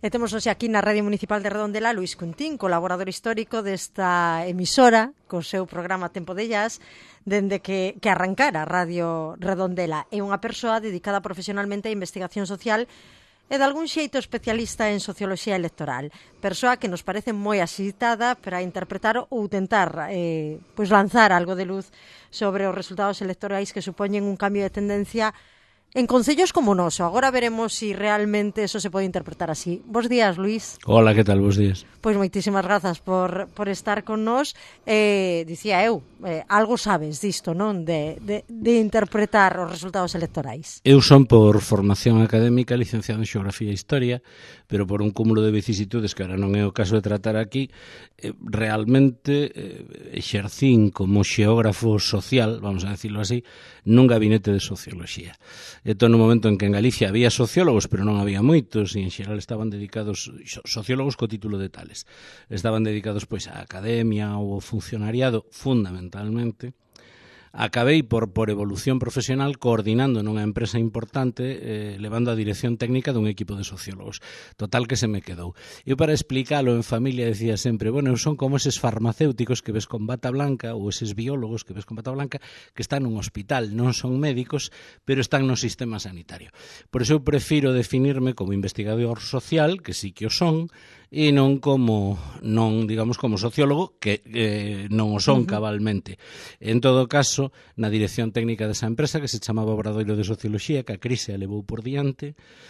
E temos hoxe aquí na Radio Municipal de Redondela Luís Cuntín, colaborador histórico desta emisora, co seu programa Tempo de Jazz, dende que arrancara a Radio Redondela. É unha persoa dedicada profesionalmente á investigación social e de algún xeito especialista en socioloxía electoral. Persoa que nos parece moi asitada para interpretar ou tentar lanzar algo de luz sobre os resultados electorais que supoñen un cambio de tendencia en concellos como o noso. Agora veremos se realmente eso se pode interpretar así. Bos días, Luís. Hola, que tal? Bos días. Pois moitísimas grazas por estar con nós. Dicía eu, algo sabes disto, non? De interpretar os resultados electorais. Eu son por formación académica licenciado en Xeografía e Historia, pero por un cúmulo de vicisitudes que ahora non é o caso de tratar aquí, realmente exercín como xeógrafo social, vamos a decirlo así, nun gabinete de socioloxía. Entón, no momento en que en Galicia había sociólogos, pero non había moitos, e en xeral estaban dedicados, sociólogos co título de tales, estaban dedicados pois á academia ou ao funcionariado, fundamentalmente. Acabei por evolución profesional coordinando nunha empresa importante, levando a dirección técnica dun equipo de sociólogos. Total que se me quedou. Eu para explicalo en familia decía sempre, bueno, son como eses farmacéuticos que ves con bata blanca ou eses biólogos que ves con bata blanca que están nun hospital, non son médicos, pero están no sistema sanitario. Por iso eu prefiro definirme como investigador social, que sí que o son, e non como sociólogo, que non o son cabalmente. En todo caso, na dirección técnica desa empresa, que se chamaba Obradoiro de Socioloxía, que a crise a levou por diante,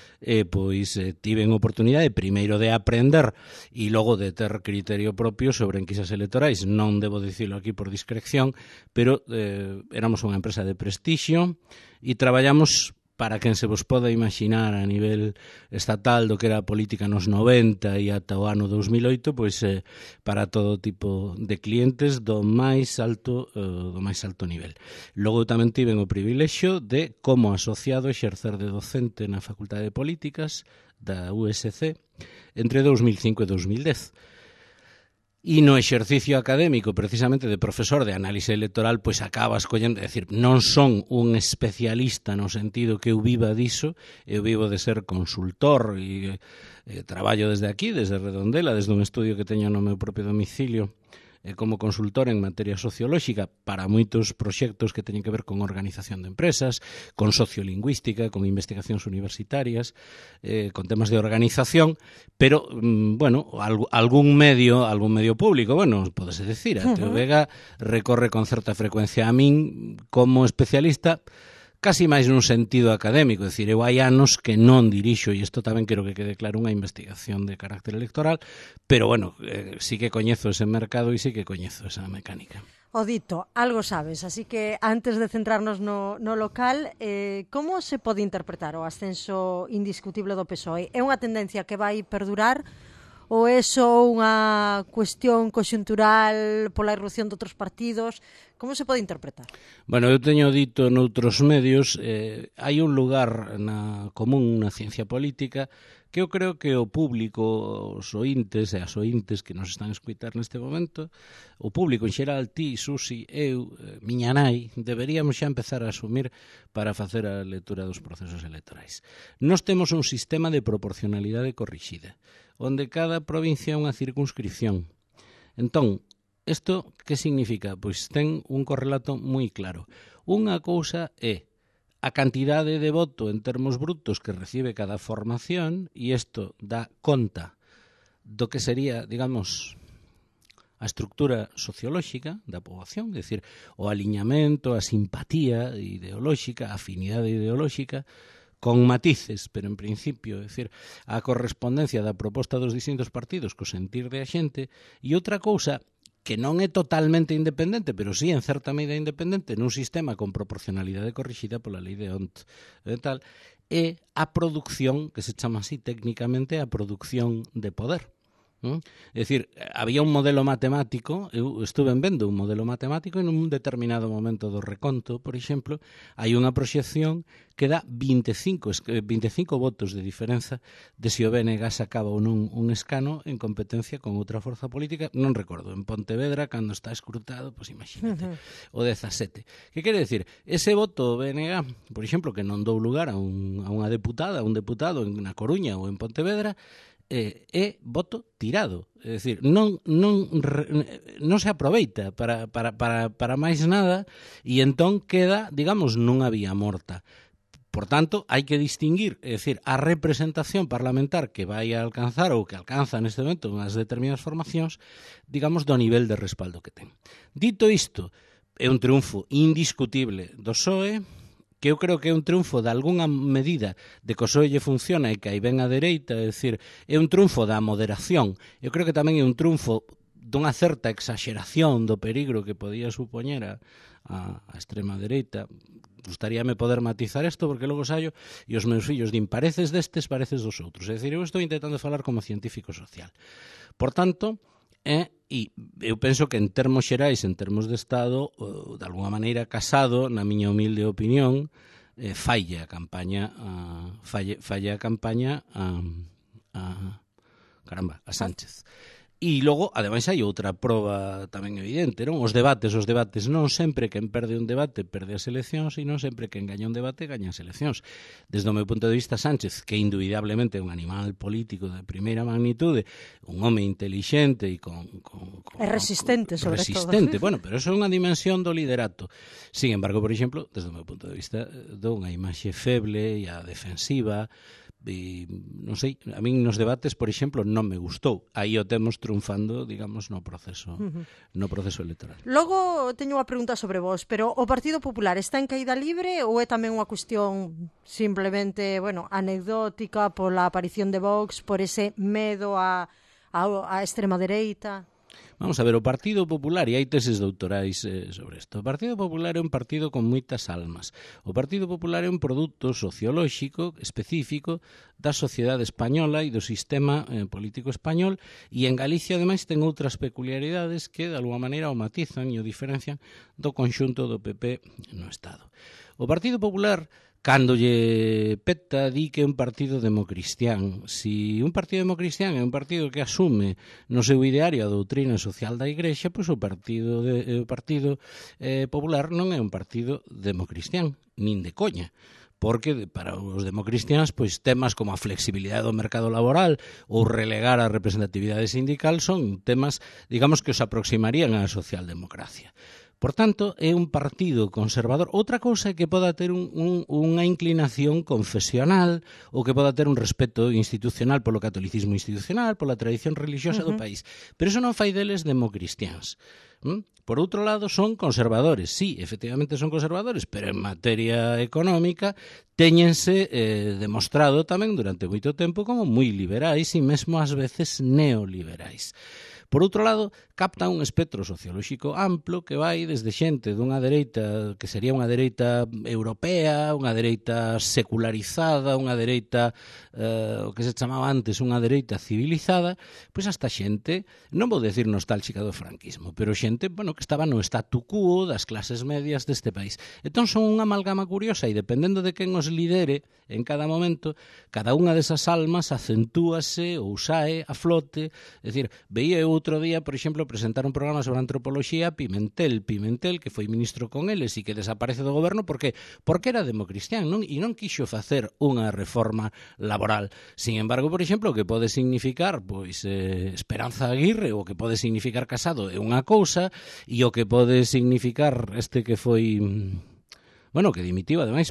tiven oportunidade primeiro de aprender e logo de ter criterio propio sobre enquisas electorais. Non debo dicilo aquí por discreción, pero éramos unha empresa de prestixio e traballamos para quen se vos poda imaginar a nivel estatal do que era a política nos 90 e ata o ano 2008, pois para todo tipo de clientes do máis alto nivel. Logo tamén tiven o privilexio de, como asociado, exercer de docente na Facultade de Políticas da USC entre 2005 e 2010. E no exercicio académico, precisamente de profesor de análise electoral, pois acabas collendo, é dicir, non son un especialista no sentido que eu viva diso, eu vivo de ser consultor e traballo desde aquí, desde Redondela, desde un estudio que teño no meu propio domicilio, como consultor en materia sociolóxica para moitos proxectos que teñen que ver con organización de empresas, con sociolingüística, con investigacións universitarias, con temas de organización, pero, algún medio público, podese decir, a Teo Vega recorre con certa frecuencia a min como especialista, casi máis nun sentido académico, é dicir, eu hai anos que non dirixo, e isto tamén quero que quede claro, unha investigación de carácter electoral, pero, sí que coñezo ese mercado e sí que coñezo esa mecánica. O dito, algo sabes, así que antes de centrarnos no local, como se pode interpretar o ascenso indiscutible do PSOE? É unha tendencia que vai perdurar ou é só unha cuestión conxuntural pola irrupción de outros partidos? Como se pode interpretar? Bueno, eu teño dito noutros medios, hai un lugar común na ciencia política que eu creo que o público, os ointes e as ointes que nos están a escutar neste momento, o público en xeral, ti, Susi, eu, miña nai, deberíamos xa empezar a asumir para facer a lectura dos procesos electorais. Nós temos un sistema de proporcionalidade corrixida, onde cada provincia é unha circunscripción. Entón, isto que significa? Pois ten un correlato moi claro. Unha cousa é a cantidade de voto en termos brutos que recibe cada formación, e isto dá conta do que sería, digamos, a estructura sociolóxica da poboación, é dicir, o aliñamento, a simpatía ideolóxica, a afinidade ideolóxica, con matices, pero en principio, é dicir, a correspondencia da proposta dos distintos partidos co sentir de a xente, e outra cousa que non é totalmente independente, pero sí en certa medida independente nun sistema con proporcionalidade corrixida pola lei de Hont e tal, é a produción, que se chama así técnicamente, a produción de poder. É dicir, había un modelo matemático, eu estuve vendo un modelo matemático en un determinado momento do reconto, por exemplo, hai unha proxección que dá 25 votos de diferenza de se o BNG sacaba ou non un escano en competencia con outra forza política, non recordo, en Pontevedra, cando está escrutado, pois imagínate, o 17. Que quere decir? Ese voto BNG, por exemplo, que non dou lugar a unha deputada, a un deputado na Coruña ou en Pontevedra, é voto tirado. É dicir, non se aproveita para máis nada e entón queda, digamos, nunha vía morta. Por tanto, hai que distinguir, é dicir, a representación parlamentar que vai a alcanzar ou que alcanza neste momento unhas determinadas formacións, digamos, do nivel de respaldo que ten. Dito isto, é un triunfo indiscutible do PSOE, que eu creo que é un triunfo de algunha medida de que o PSOE lle funciona e que aí ven a dereita, é dicir, é un triunfo da moderación. Eu creo que tamén é un triunfo dunha certa exageración do perigro que podía supoñer a extrema dereita. Gustaríame poder matizar isto porque logo saio e os meus fillos din pareces destes, pareces dos outros. É dicir, eu estou intentando falar como científico social. Por tanto, e eu penso que en termos xerais, en termos de Estado, de alguma maneira Casado, na miña humilde opinión, falla a campaña a Sánchez. E logo, ademais, hai outra proba tamén evidente, non? Os debates non sempre quen perde un debate perde as eleccións e non sempre quen gaña un debate gaña as eleccións. Desde o meu punto de vista, Sánchez, que indubidablemente é un animal político de primeira magnitude, un home intelixente e con é resistente, sobre resistente. todo. Bueno, pero eso é unha dimensión do liderato. Sin embargo, por exemplo, desde o meu punto de vista, dou unha imaxe feble e a defensiva. E, non sei, a min nos debates, por exemplo, non me gustou. Aí o temos triunfando, digamos, no proceso electoral. Logo teño unha pregunta sobre vos, pero o Partido Popular está en caída libre ou é tamén unha cuestión simplemente, bueno, anecdótica pola aparición de Vox, por ese medo a extrema dereita? Vamos a ver, o Partido Popular, e hai teses doutorais sobre isto, o Partido Popular é un partido con moitas almas. O Partido Popular é un produto sociolóxico específico da sociedade española e do sistema político español, e en Galicia, ademais, ten outras peculiaridades que, de alguma maneira, o matizan e o diferencian do conxunto do PP no Estado. O Partido Popular, cando lle peta, di que é un partido democristián. Si un partido democristián é un partido que asume no seu ideario a doutrina social da Igrexa, pois o Partido Popular non é un partido democristián, nin de coña. Porque para os democristiáns, pois temas como a flexibilidade do mercado laboral ou relegar a representatividade sindical son temas, digamos, que os aproximarían á socialdemocracia. Por tanto, é un partido conservador. Outra cousa é que poda ter unha inclinación confesional ou que poda ter un respeto institucional polo catolicismo institucional, pola tradición religiosa do país. Pero iso non fai deles democristiáns. Por outro lado, son conservadores. Sí, efectivamente son conservadores, pero en materia económica téñense demostrado tamén durante moito tempo como moi liberais e mesmo ás veces neoliberais. Por outro lado, capta un espectro sociolóxico amplo que vai desde xente dunha dereita que sería unha dereita europea, unha dereita secularizada, unha dereita, o que se chamaba antes, unha dereita civilizada, pois hasta xente, non vou decir nostálxica do franquismo, pero xente, bueno, que estaba no statu quo das clases medias deste país. Entón son unha amalgama curiosa e dependendo de quen os lidere en cada momento, cada unha desas almas acentúase ou sae a flote. É dicir, veía eu outro día, por exemplo, presentar un programa sobre antropoloxía a Pimentel, que foi ministro con eles e que desaparece do goberno porque era democristián, non? E non quixo facer unha reforma laboral. Sin embargo, por exemplo, o que pode significar pois Esperanza Aguirre, o que pode significar Casado é unha cousa, e o que pode significar este que foi... Bueno, que dimitiu, ademais,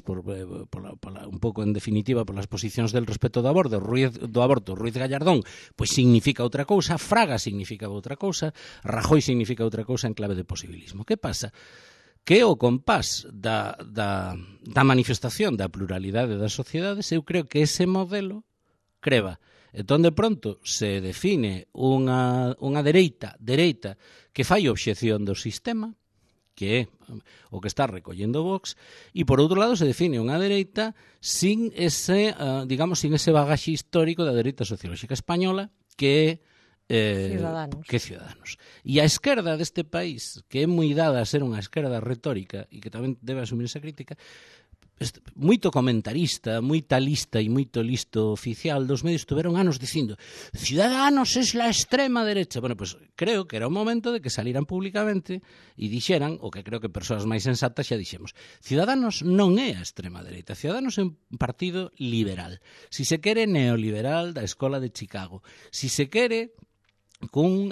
un pouco en definitiva polas posicións del respecto do aborto, Ruiz Gallardón, pois significa outra cousa, Fraga significa outra cousa, Rajoy significa outra cousa en clave de posibilismo. Que pasa? Que o compás da manifestación da pluralidade das sociedades, eu creo que ese modelo creba. Entón, de pronto, se define unha dereita que fai obxección do sistema, que é o que está recollendo Vox, e por outro lado se define unha dereita sin ese, digamos, sin ese bagaxe histórico da dereita sociolóxica española que é Ciudadanos. E a esquerda deste país, que é moi dada a ser unha esquerda retórica e que tamén debe asumir esa crítica, moito comentarista, moita lista e moito listo oficial dos medios tuveron anos dicindo Ciudadanos es la extrema derecha. Bueno, pues creo que era o momento de que saliran públicamente e dixeran, o que creo que persoas máis sensatas xa dixemos, Ciudadanos non é a extrema dereita, Ciudadanos é un partido liberal. Si se quere neoliberal da Escola de Chicago, si se quere cun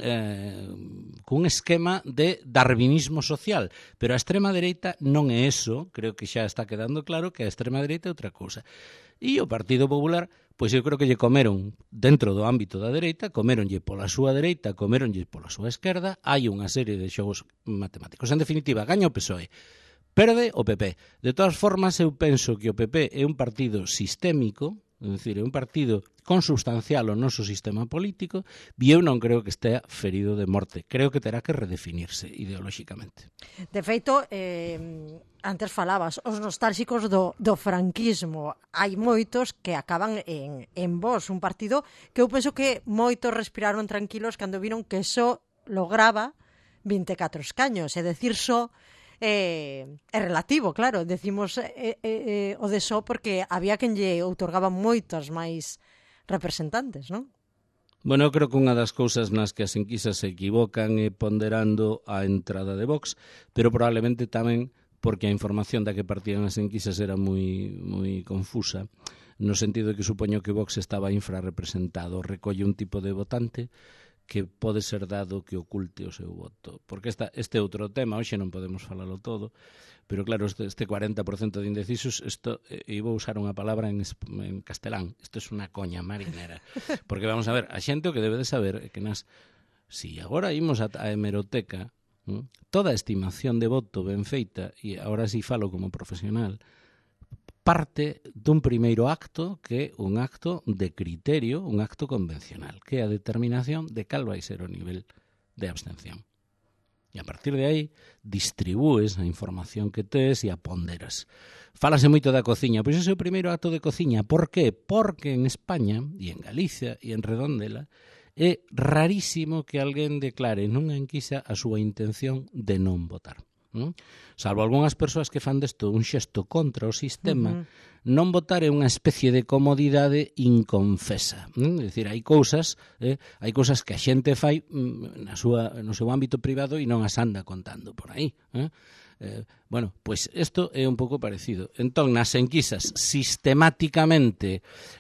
esquema de darwinismo social, pero a extrema dereita non é eso, creo que xa está quedando claro que a extrema dereita é outra cousa. E o Partido Popular, pois eu creo que lle comeron dentro do ámbito da dereita, comeronlle pola súa dereita, comeronlle pola súa esquerda, hai unha serie de xogos matemáticos. En definitiva, gaña o PSOE, perde o PP. De todas formas, eu penso que o PP é un partido sistémico, é dicir, é un partido consubstancial ao noso sistema político e eu non creo que estea ferido de morte. Creo que terá que redefinirse ideolóxicamente. De feito, antes falabas, os nostálxicos do franquismo. Hai moitos que acaban en Vox, un partido que eu penso que moitos respiraron tranquilos cando viron que só lograba 24 escaños, é dicir, só é relativo, claro, decimos o de só porque había quen lle outorgaba moitos máis representantes, non? Bueno, eu creo que unha das cousas nas que as enquisas se equivocan é ponderando a entrada de Vox, pero probablemente tamén porque a información da que partían as enquisas era moi confusa, no sentido de que supoño que Vox estaba infrarrepresentado, recolle un tipo de votante que pode ser dado que oculte o seu voto. Porque este outro tema, hoxe non podemos falalo todo, pero claro, este 40% de indecisos, e vou usar unha palabra en castelán, isto é unha coña marinera. Porque vamos a ver, a xente o que debe de saber é que si agora imos a hemeroteca, toda a estimación de voto ben feita, e agora si falo como profesional, parte dun primeiro acto que é un acto de criterio, un acto convencional, que é a determinación de cal vai ser o nivel de abstención. E a partir de aí distribúes a información que tes e a ponderas. Fálase moito da cociña, pois ese é o primeiro acto de cociña. Por qué? Porque en España, e en Galicia, e en Redondela, é rarísimo que alguén declare nunha enquisa a súa intención de non votar. Salvo algunhas persoas que fan desto un xesto contra o sistema, non votar é unha especie de comodidade inconfesa. É dicir, hai cousas que a xente fai no seu ámbito privado e non as anda contando por aí. Bueno, pois isto é un pouco parecido. Entón, nas enquisas sistemáticamente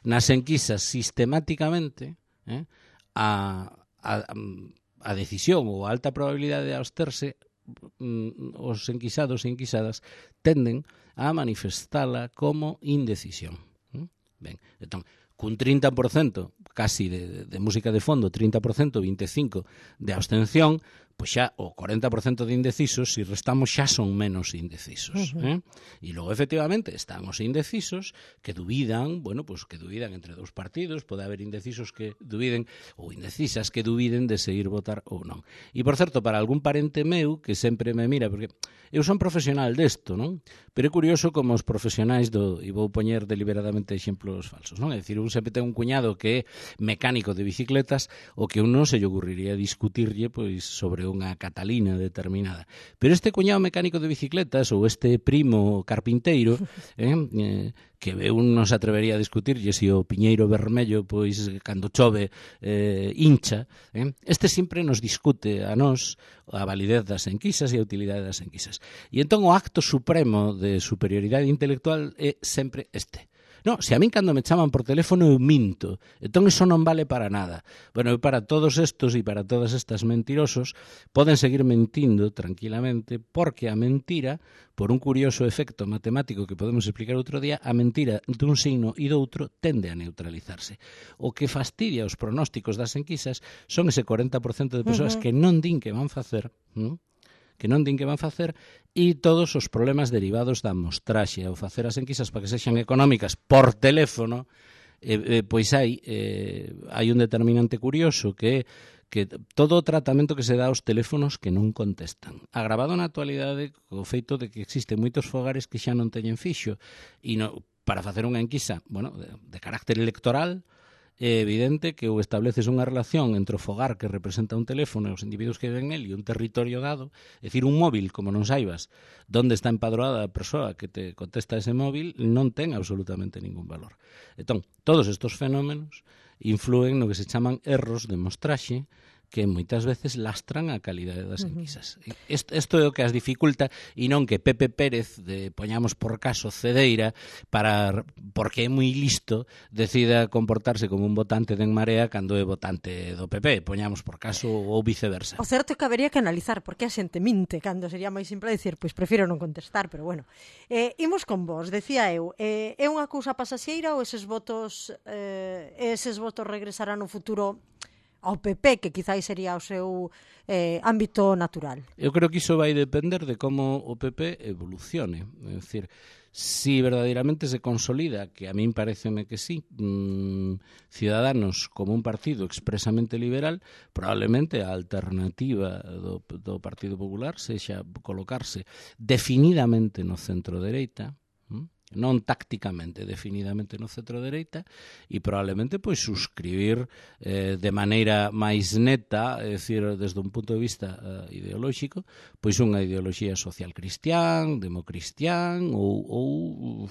a decisión ou a alta probabilidade de absterse, os enquisados e enquisadas tenden a manifestala como indecisión. Ben, entón, cun 30%, casi de música de fondo, 30%, 25% de abstención, pois xa o 40% de indecisos, se restamos xa son menos indecisos. E logo, efectivamente, están os indecisos que dubidan, bueno, pois que dubidan entre dous partidos, pode haber indecisos que dubiden, ou indecisas que dubiden de seguir votar ou non. E, por certo, para algún parente meu que sempre me mira, porque eu son profesional desto, non? Pero é curioso como os profesionais e vou poñer deliberadamente exemplos falsos, non? É dicir, un sempre ten un cuñado que é mecánico de bicicletas, o que un non se lle ocurriría discutirlle pois sobre unha Catalina determinada. Pero este cuñado mecánico de bicicletas ou este primo carpinteiro que un non se atrevería a discutirlle se o piñeiro vermello pois cando chove hincha, este sempre nos discute a nós a validez das enquisas e a utilidade das enquisas. E entón o acto supremo de superioridade intelectual é sempre este. No, se a min cando me chaman por teléfono eu minto, entón iso non vale para nada. Bueno, para todos estos e para todas estas mentirosos poden seguir mentindo tranquilamente porque a mentira, por un curioso efecto matemático que podemos explicar outro día, a mentira dun signo e do outro tende a neutralizarse. O que fastidia os pronósticos das enquisas son ese 40% de persoas que non din que van facer, e todos os problemas derivados da amostraxe ao facer as enquisas para que sexan económicas por teléfono, pois hai un determinante curioso que todo o tratamento que se dá aos teléfonos que non contestan. Agravado na actualidade o feito de que existen moitos fogares que xa non teñen fixo e para facer unha enquisa, bueno, de carácter electoral, é evidente que ou estableces unha relación entre o fogar que representa un teléfono e os individuos que ven nel e un territorio dado, é dicir, un móvil, como non saibas onde está empadroada a persoa que te contesta ese móvil, non ten absolutamente ningún valor. Entón, todos estes fenómenos influen no que se chaman erros de mostraxe, que moitas veces lastran a calidade das enquisas. Isto é o que as dificulta e non que Pepe Pérez, poñamos por caso Cedeira, porque é moi listo, decida comportarse como un votante de En Marea cando é votante do PP, poñamos por caso, ou viceversa. O certo é que habería que analizar porque a xente minte, cando sería máis simple dicir, pois prefiro non contestar, pero bueno. Imos con vos, decía eu, é unha cousa pasaxeira ou eses votos regresarán no futuro ao PP, que quizáis sería o seu ámbito natural? Eu creo que iso vai depender de como o PP evolucione. É dicir, si verdadeiramente se consolida, que a min pareceme que sí, Ciudadanos como un partido expresamente liberal, probablemente a alternativa do Partido Popular sexa colocarse definidamente no centro-dereita, non tácticamente, definidamente no centro-dereita, e probablemente pois suscribir de maneira máis neta, é dicir, desde un punto de vista ideolóxico, pois unha ideoloxía social cristián, democristián ou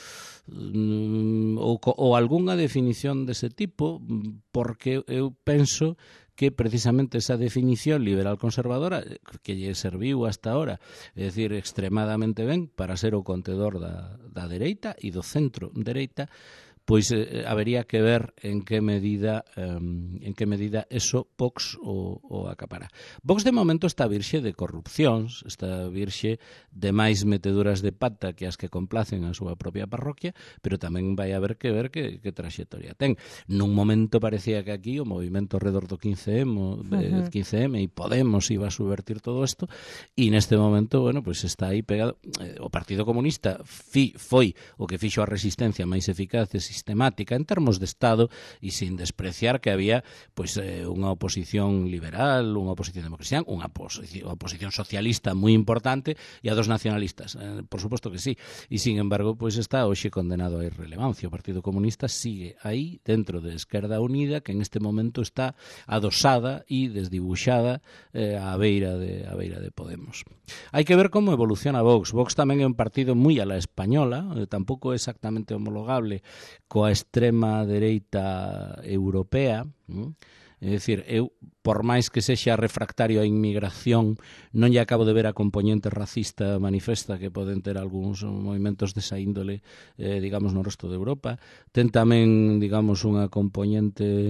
algunha definición dese tipo, porque eu penso que precisamente esa definición liberal conservadora que lle serviu hasta ahora, é dicir, extremadamente ben para ser o contedor da dereita e do centro dereita, pois habería que ver en que medida eso Vox o acapara. Vox de momento está virxe de corrupcións, está virxe de máis meteduras de pata que as que complacen a súa propia parroquia, pero tamén vai haber que ver que traxectoria ten. Nun momento parecía que aquí o movimento redor do 15M e Podemos iba a subvertir todo isto, e neste momento, bueno, pois está aí pegado. O Partido Comunista foi o que fixo a resistencia máis eficaz e sistemática en termos de Estado, e sin despreciar que había pois unha oposición liberal, unha oposición democristiana, unha oposición socialista moi importante, e a dos nacionalistas, por suposto que sí, e sin embargo pois está hoxe condenado a irrelevancia. O Partido Comunista sigue aí dentro de Esquerda Unida, que en este momento está adosada e desdibuixada á beira de Podemos. Hai que ver como evoluciona Vox. Vox tamén é un partido moi a la española, tampouco é exactamente homologable coa extrema dereita europea, é dicir, eu, por máis que sexa refractario á inmigración, non lle acabo de ver a componente racista manifesta que poden ter algúns movimentos desa índole, digamos, no resto de Europa. Ten tamén, digamos, unha componente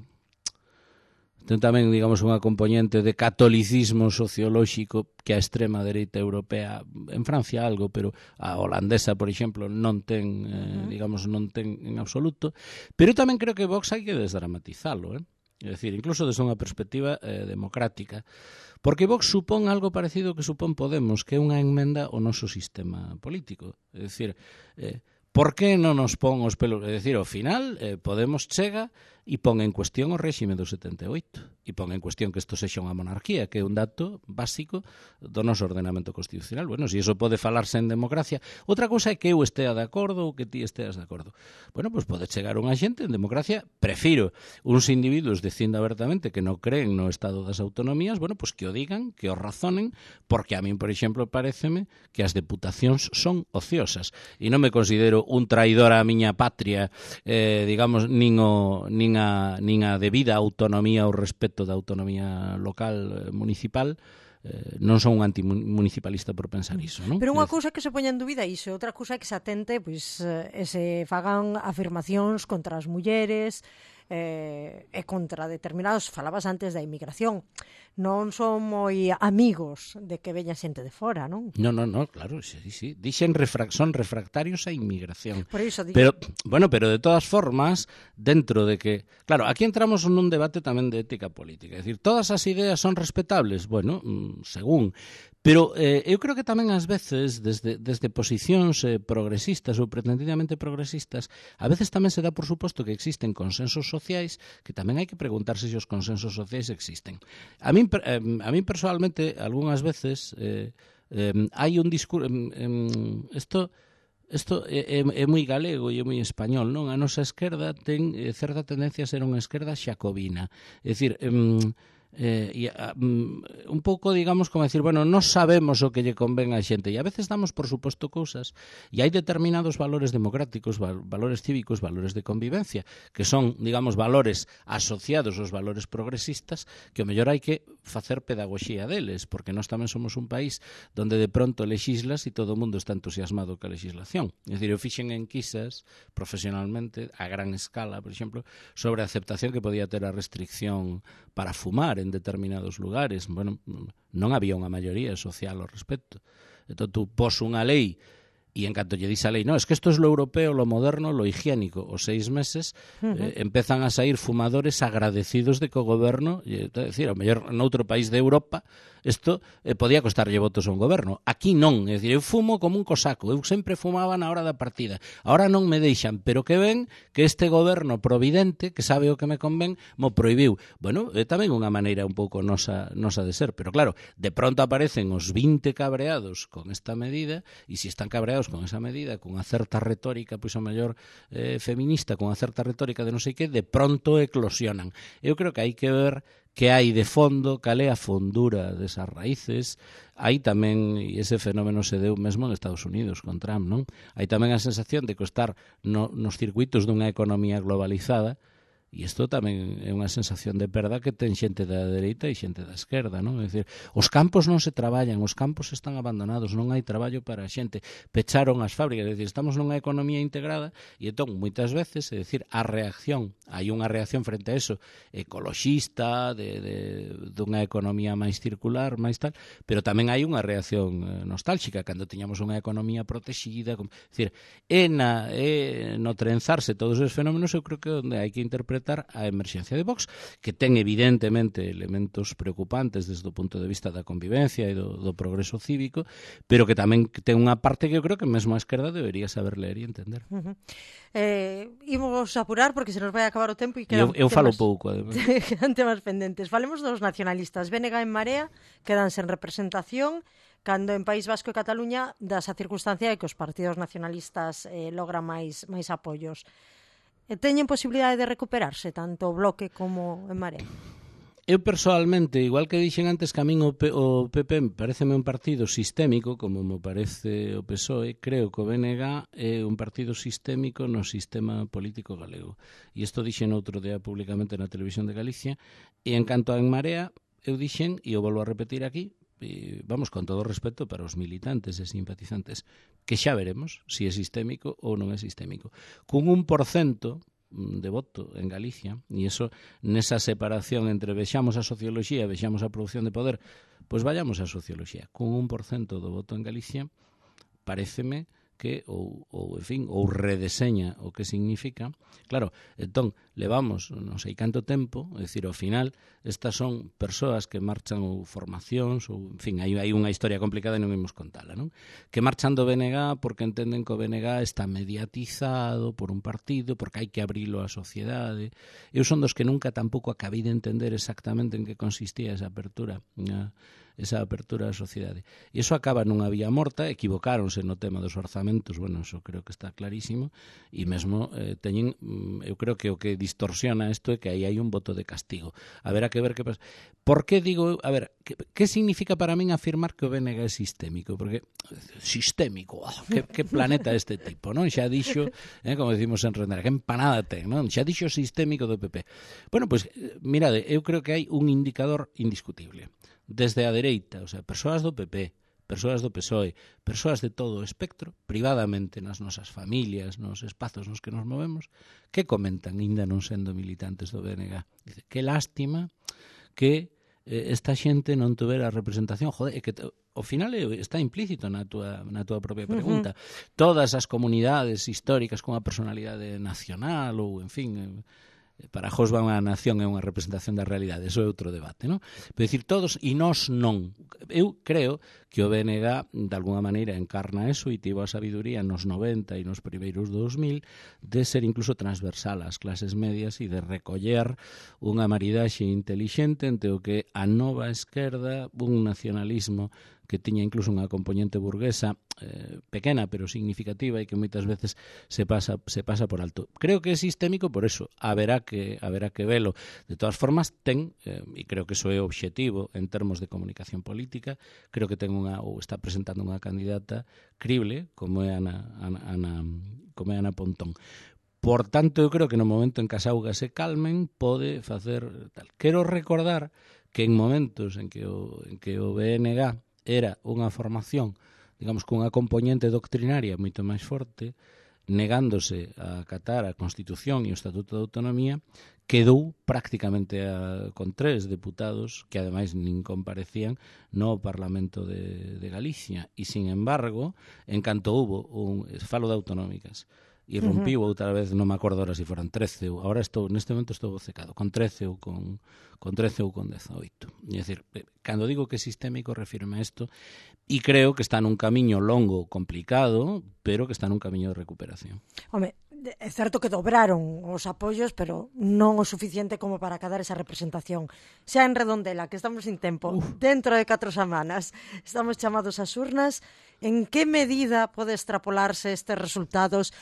de catolicismo sociolóxico que a extrema dereita europea, en Francia algo, pero a holandesa, por exemplo, non ten, non ten en absoluto. Pero tamén creo que Vox hai que desdramatizalo, é dicir, incluso desde unha perspectiva democrática, porque Vox supón algo parecido que supón Podemos, que é unha enmenda ao noso sistema político. É dicir, por que non nos pon os pelos? É dicir, ao final, Podemos chega e pon en cuestión o réxime do 78, e pon en cuestión que isto sexa unha monarquía, que é un dato básico do noso ordenamento constitucional. Bueno, se iso pode falarse en democracia, outra cousa é que eu estea de acordo ou que ti esteas de acordo. Bueno, pois pode chegar unha xente en democracia, prefiro uns individuos dicindo abertamente que non creen no estado das autonomías, bueno, pois que o digan, que o razonen, porque a min, por exemplo, paréceme que as deputacións son ociosas, e non me considero un traidor á miña patria, digamos, nin a debida autonomía ou respeto da autonomía local municipal. Non son un antimunicipalista por pensar iso, non? Pero unha cousa que se poña en dúbida iso, outra cousa que se atente, pois, se fagan afirmacións contra as mulleres e contra determinados, falabas antes da inmigración. Non son moi amigos de que veña xente de fora, non? Non, claro, sí. Dixen son refractarios á inmigración. Por iso digo. Pero de todas formas, dentro de que... Claro, aquí entramos nun debate tamén de ética política. É dicir, todas as ideas son respetables? Bueno, según... Pero eu creo que tamén ás veces, desde posicións progresistas ou pretendidamente progresistas, a veces tamén se dá por suposto que existen consensos sociais, que tamén hai que preguntarse se os consensos sociais existen. A min personalmente, algunhas veces, hai un discurso... Isto isto é moi galego e é moi español, non? A nosa esquerda ten certa tendencia a ser unha esquerda xacobina. É dicir, un pouco, digamos, como decir, bueno, non sabemos o que lle convén a xente e a veces damos por suposto cousas e hai determinados valores democráticos, valores cívicos, valores de convivencia que son, digamos, valores asociados aos valores progresistas que o mellor hai que facer pedagogía deles, porque nós tamén somos un país donde de pronto lexislas e todo o mundo está entusiasmado ca legislación. É dicir, eu fixen enquisas profesionalmente a gran escala, por exemplo, sobre a aceptación que podía ter a restricción para fumar en determinados lugares. Bueno, non había unha maioría social ao respecto. Entón, tú pos unha lei e en canto lle dis a lei, no, es que isto es lo europeo, lo moderno, lo higiénico. Os 6 meses empezan a sair fumadores agradecidos de que o goberno, é dicir, ao mellor noutro país de Europa, isto podía costarlle votos a un goberno. Aquí non, é dicir, eu fumo como un cosaco, eu sempre fumaba na hora da partida. Ahora non me deixan, pero que ven que este goberno providente, que sabe o que me convén, mo prohibiu. Bueno, é tamén unha maneira un pouco nosa de ser, pero claro, de pronto aparecen os 20 cabreados con esta medida, e se están cabreados con esa medida, con unha certa retórica, pois ao mellor feminista, con unha certa retórica de non sei que, de pronto eclosionan. Eu creo que hai que ver que hai de fondo, cal é a fondura desas raíces. Hai tamén, e ese fenómeno se deu mesmo en Estados Unidos con Trump, non? Hai tamén a sensación de que estar nos circuitos dunha economía globalizada, e isto tamén é unha sensación de perda que ten xente da dereita e xente da esquerda, non? É dicir, os campos non se traballan, os campos están abandonados, non hai traballo para a xente, pecharon as fábricas, é dicir, estamos nunha economía integrada e entón, moitas veces, é dicir, hai unha reacción frente a eso ecoloxista, dunha economía máis circular, máis tal, pero tamén hai unha reacción nostálxica, cando tiñamos unha economía protexida, é dicir, no trenzarse todos os fenómenos, eu creo que onde hai que interpretar a emerxencia de Vox, que ten evidentemente elementos preocupantes desde o punto de vista da convivencia e do progreso cívico, pero que tamén ten unha parte que eu creo que mesmo a esquerda debería saber ler e entender. Imos apurar porque se nos vai acabar o tempo e eu falo pouco, además. Quedan temas pendentes. Falemos dos nacionalistas. BNG en Marea quedan sen representación, cando en País Vasco e Cataluña das a circunstancia de que os partidos nacionalistas logran máis apoios. Teñen posibilidade de recuperarse tanto o Bloque como en Marea? Eu persoalmente, igual que dixen antes que a min o PP pareceme un partido sistémico, como me parece o PSOE, creo que o BNG é un partido sistémico no sistema político galego. E isto dixen outro día públicamente na Televisión de Galicia. E en canto a En Marea, eu dixen, e eu volvo a repetir aquí, vamos, con todo o respeto para os militantes e simpatizantes, que xa veremos se é sistémico ou non é sistémico. Cun 1% de voto en Galicia, e iso nesa separación entre vexamos a socioloxía e vexamos a produción de poder, pois vayamos a socioloxía. Cun 1% do voto en Galicia, paréceme que ou redeseña o que significa. Claro, entón, levamos non sei canto tempo, é dicir, ao final, estas son persoas que marchan ou formacións, ou, en fin, hai unha historia complicada e non imos contala, non? Que marchan do BNG porque entenden que o BNG está mediatizado por un partido, porque hai que abrilo á sociedade. Eu son dos que nunca tampouco acabei de entender exactamente en que consistía esa apertura á sociedade. E iso acaba nunha vía morta, equivocáronse no tema dos orzamentos, bueno, eso creo que está clarísimo, e mesmo teñen, eu creo que o que distorsiona isto é que aí hai un voto de castigo. Haberá que ver que pasa. Por que digo, a ver, que significa para min afirmar que o BNG é sistémico? Porque sistémico, que planeta este tipo, non? Xa dixo, como decimos en Rendera, que empanada ten, non? Xa dixo sistémico do PP. Bueno, pois, mirade, eu creo que hai un indicador indiscutible. Desde a dereita, o sea, persoas do PP, persoas do PSOE, persoas de todo o espectro, privadamente nas nosas familias, nos espazos nos que nos movemos, que comentan, ainda non sendo militantes do BNG. Dice, que lástima que esta xente non tuvera representación, joder, que ao final está implícito na túa propia pregunta. Todas as comunidades históricas con a personalidade nacional ou, en fin, para Josba unha nación é unha representación da realidade, eso é outro debate, non? Pero dicir, todos e nós non. Eu creo que o BNG de alguna maneira encarna eso e tivo a sabiduría nos 90 e nos primeiros 2000 de ser incluso transversal ás clases medias e de recoller unha maridaxe intelixente entre o que a nova esquerda, un nacionalismo que tiña incluso unha componente burguesa pequena pero significativa e que moitas veces se pasa por alto. Creo que é sistémico por eso, haberá que velo. De todas formas, ten, e creo que iso é o obxectivo en termos de comunicación política, creo que ten ou está presentando unha candidata crible como é Ana Pontón. Por tanto, eu creo que no momento en que as augas se calmen pode facer tal. Quero recordar que en momentos en que o BNG era unha formación, digamos, cunha componente doctrinaria moito máis forte, negándose a acatar a Constitución e o Estatuto de Autonomía, quedou prácticamente con 3 deputados que ademais nin comparecían no Parlamento de Galicia. E, sin embargo, en canto hubo falo de autonómicas, e rompiu outra vez, non me acordo ahora se foran 13 ou, agora neste momento estou obcecado, con 13 ou con 13 ou con 18. É dicir, cando digo que é sistémico, refírome a isto, e creo que está nun camiño longo, complicado, pero que está nun camiño de recuperación. Home, é certo que dobraron os apoios, pero non o suficiente como para cadar esa representación. Xa en Redondela, que estamos sin tempo, dentro de 4 semanas, estamos chamados ás urnas, en que medida pode extrapolarse estes resultados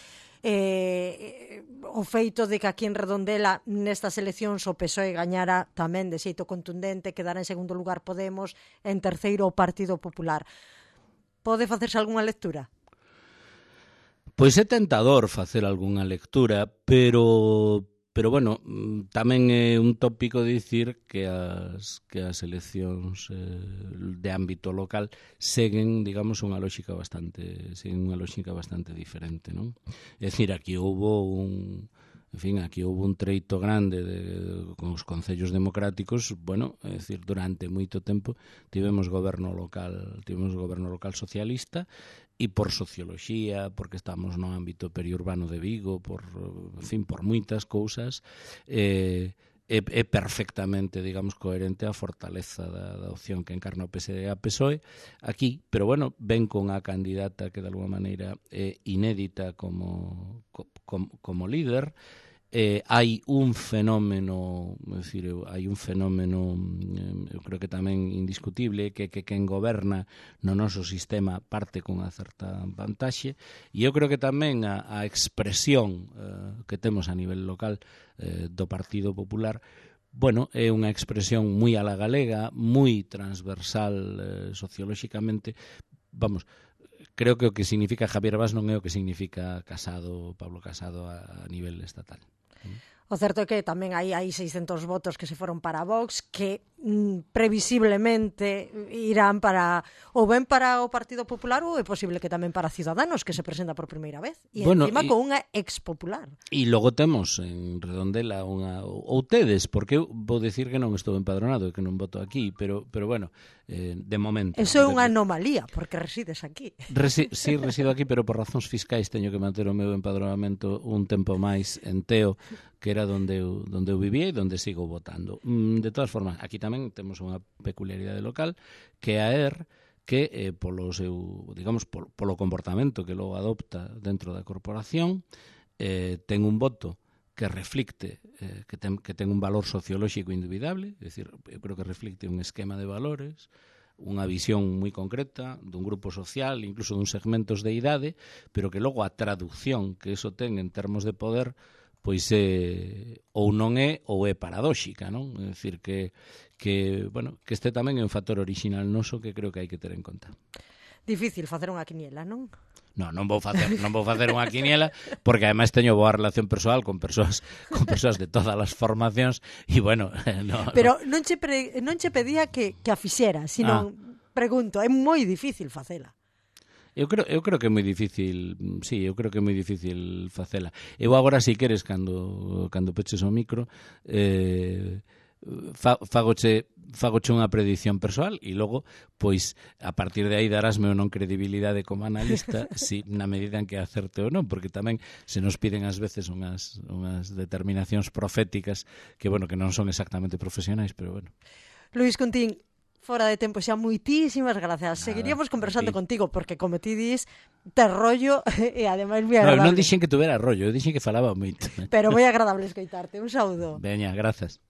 o feito de que aquí en Redondela nestas eleccións o PSOE gañara tamén de xeito contundente, quedara en segundo lugar Podemos, en terceiro o Partido Popular. Pode facerse algunha lectura? Pois é tentador facer algunha lectura, pero bueno, tamén é un tópico dicir que as eleccións de ámbito local seguen, digamos, unha lógica bastante diferente, non? É dicir, aquí houbo un treito grande con os concellos democráticos, bueno, é dicir, durante moito tempo tivemos goberno local socialista, e por socioloxía, porque estamos no ámbito periurbano de Vigo, por moitas cousas, é perfectamente, digamos, coherente a fortaleza da opción que encarna o PSD e a PSOE aquí, pero bueno, ven con a candidata que de alguma maneira é inédita como líder. Hai un fenómeno, eu creo que tamén indiscutible, que quen goberna no noso sistema parte con unha certa vantaxe, e eu creo que tamén a expresión que temos a nivel local do Partido Popular, bueno, é unha expresión moi a la galega, moi transversal sociolóxicamente, vamos, creo que o que significa Javier Vaz non é o que significa Pablo Casado a nivel estatal. O certo é que tamén hai 600 votos que se foron para Vox, que previsiblemente irán ou ben para o Partido Popular ou é posible que tamén para Ciudadanos, que se presenta por primeira vez, e encima con unha expopular. E logo temos en Redondela ou tedes, porque eu vou dicir que non estou empadronado e que non voto aquí, pero bueno, de momento. Eso é unha anomalía, porque resides aquí. Sí, resido aquí, pero por razóns fiscais teño que manter o meu empadronamento un tempo máis en Teo, que era onde eu vivía e onde sigo votando. De todas formas, aquí tamén temos unha peculiaridade local, que é a que polo comportamento que logo adopta dentro da corporación, ten un voto que reflicte, que ten un valor sociolóxico indubidable, é dicir, eu creo que reflicte un esquema de valores, unha visión moi concreta dun grupo social, incluso dun segmentos de idade, pero que logo a traducción que eso ten en termos de poder, pois ou non é ou é paradóxica, non? É dicir, que este tamén é un factor orixinal noso que creo que hai que ter en conta. Difícil facer unha quiniela, non? Non vou facer unha quiniela, porque ademais teño boa relación persoal con persoas de todas as formacións e bueno, Pero non che pedía que a fixera, sino pregunto, é moi difícil facela. Eu creo que é moi difícil, sí, eu creo que é moi difícil facela. Eu agora, se queres, cando peches o micro, fagoche unha predición persoal e logo, pois, a partir de aí darásme ou non credibilidade como analista, si na medida en que acerte ou non, porque tamén se nos piden ás veces unhas determinacións proféticas que, bueno, que non son exactamente profesionais, pero bueno. Luís Cuntín, fora de tempo xa, moitísimas grazas. Seguiríamos conversando contigo, porque como ti dis, te rollo e ademais moi agradable. Non dixen que tuvera rollo, eu dixen que falaba moito. Pero moi agradable escoitarte. Un saúdo. Veña, grazas.